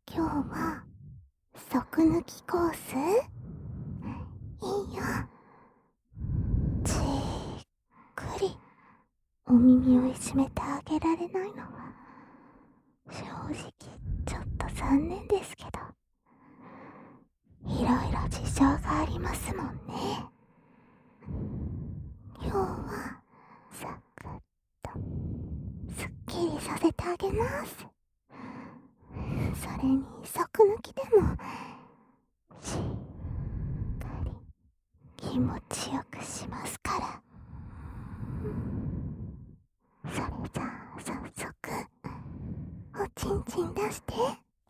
今日は即抜きコース？いいよ。じっくりお耳をいじめてあげられないのは正直ちょっと残念ですけど、いろいろ事情がありますもんね。今日はサクッとすっきりさせてあげます。それに即抜きでもしっかり気持ちよくしますから。それじゃあ早速おちんちん出して。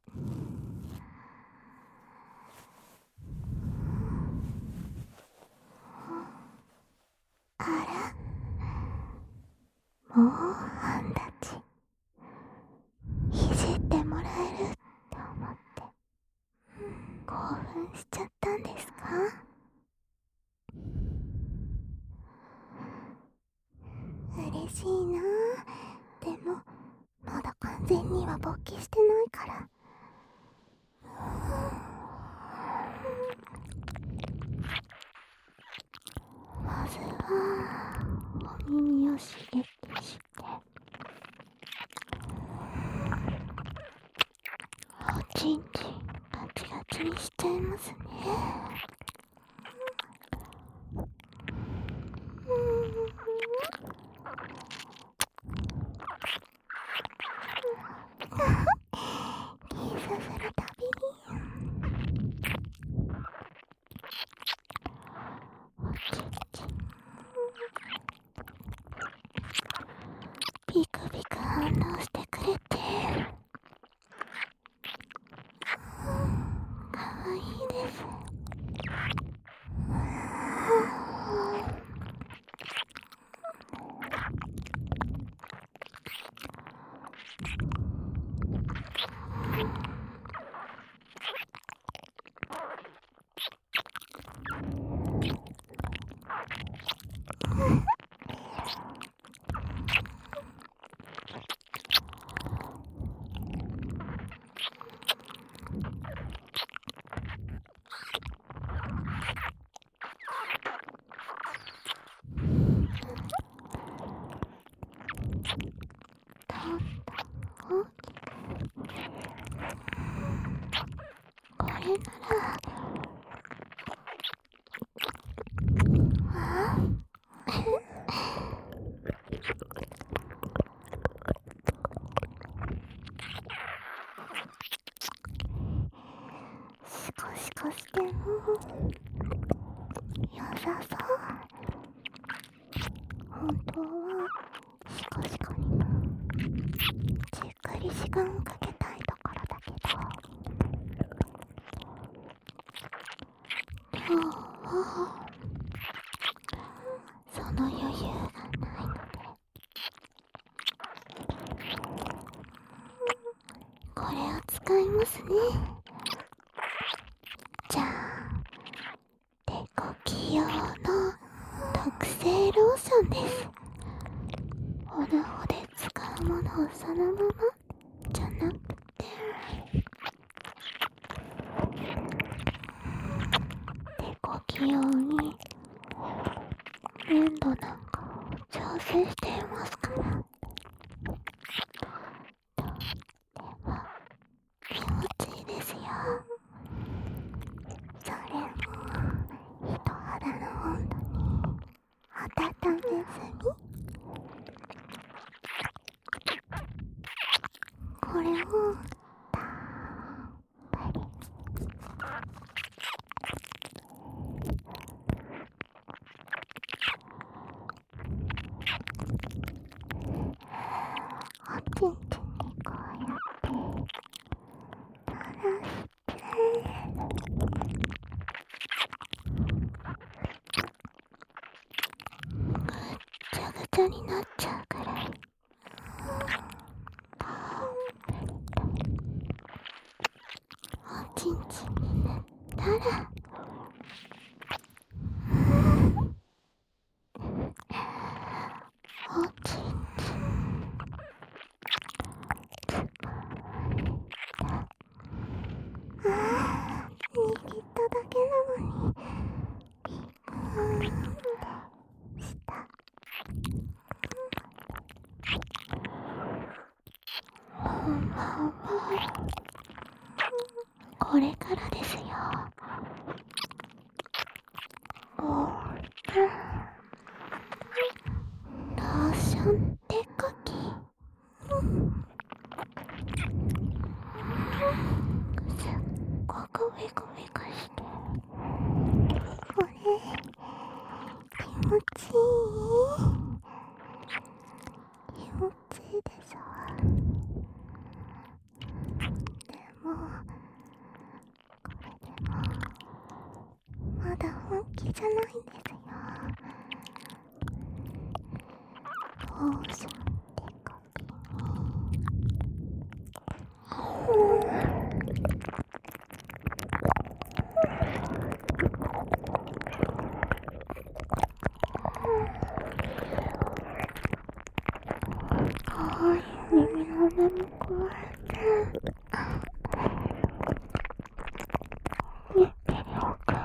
あら、もうハンダチいじってもらえるって思って興奮しちゃったんですか？嬉しいな。でもまだ完全には勃起してないから。まずはお耳を刺激して、おちんちんガチガチにしちゃいますね。キスするたびにおちんちんビクビク反応してくれて、かわいいです。大きく、これならシコシコしても良さそう。本当はシコシコにもじっくり時間をかけたいところだけど、今日はその余裕がないので、これを使いますね。じゃあ手こき用の特製ローションです。オナホで使うものをそのままじゃなくて、手こき用に粘土なんかを調整していますから、とっても気持ちいいですよ。それも人肌の温度に温めずに、これをたっぷりおちんちんにこうやって垂らして、ぐっちゃぐちゃになっちゃうくらいたっぷりとおちんちんに塗ったら、おちんちんつかんだんばんは。これからですよ。ローションってかき。すっごくベコベコして。これ、気持ちいい。気持ちいいでしょ。でも、これでも、まだ本気じゃないんですよ。ローションってかき。かわいい耳の上も加えて、ゆっくり奥へ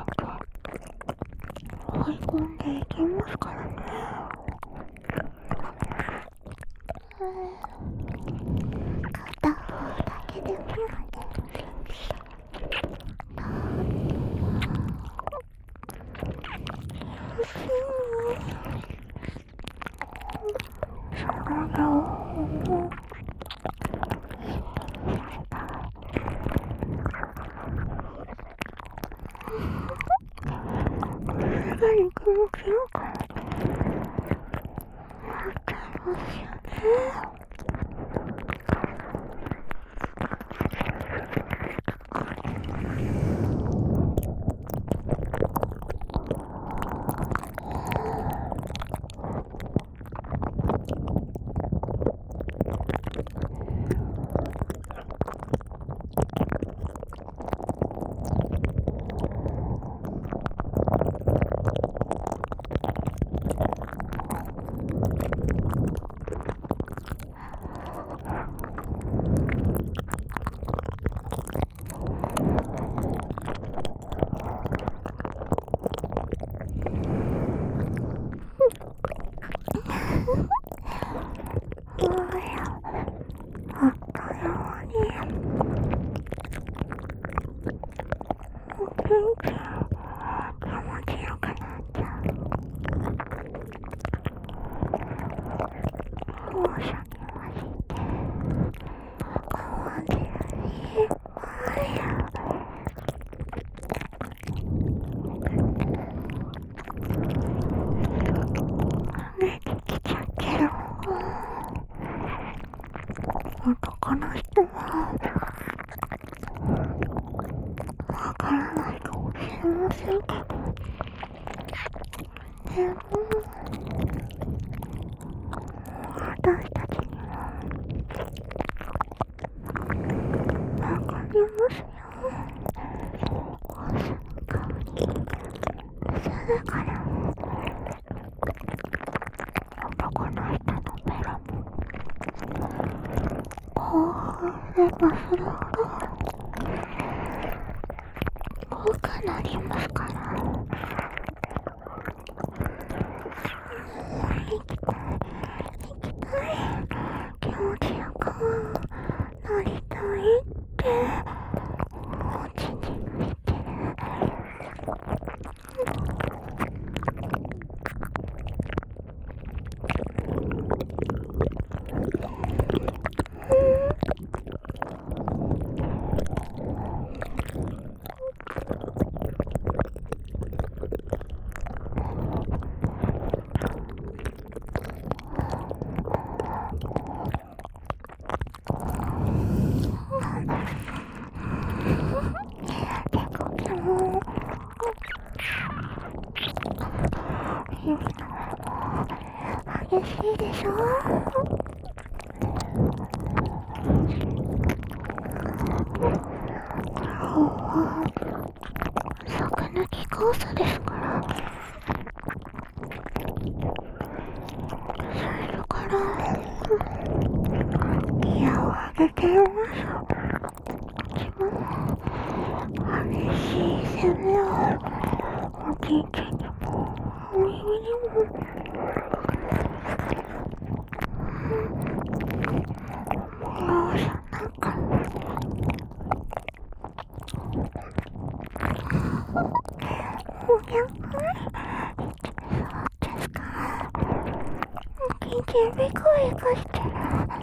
と追い込んでいきますからね。片方だけでもね。何くるくるかわかりますよね。あったように気持ちよくなっちゃう。ローションに混じって感じるいっぱい出てきちゃうけど、男の人はわからないかもしれませんけど、でも私たちにはわかりますよ。お酢の香りするから、男の人のベロもこうすればするほど多くなりますから。行きたい気持ちよくなりたいっておちんちんが言ってる。激しいでしょ。柵抜きコースですから、最初からギアを上げてみましょう。一番激しい攻めをおちんちんにもお耳にもローションいかしてる。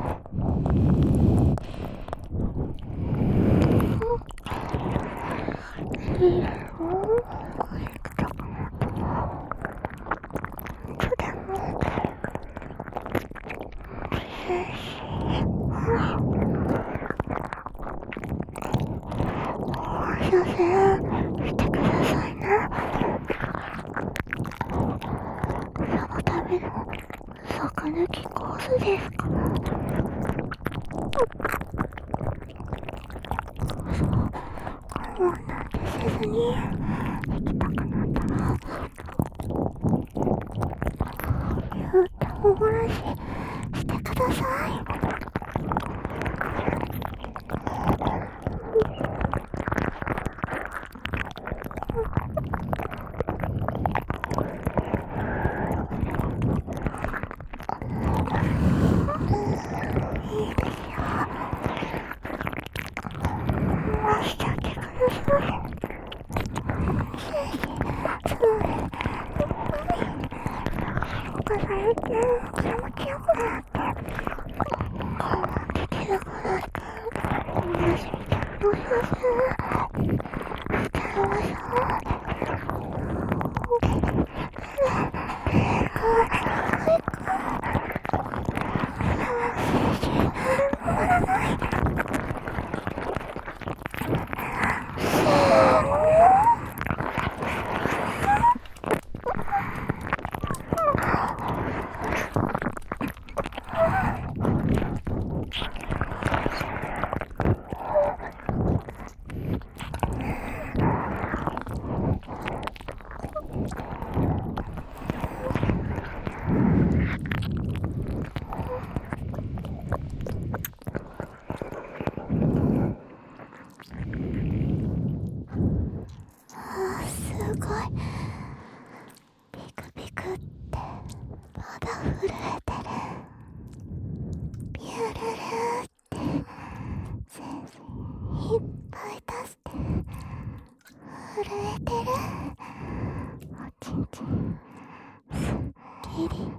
いいよ。行きたくなったらいつでも射精してくださいね。そのための柵抜きコースですから。そう、我慢なんてせずに行きたくなったら言うてお漏らししてください。いいですよ。回しちゃってください。重ねて気持ちよくなって我慢できるくらい同じみたいな写真してるでしょ。すごいピクピクってまだ震えてる。ピュルルって全身いっぱい出して震えてる。おちんちんすっきり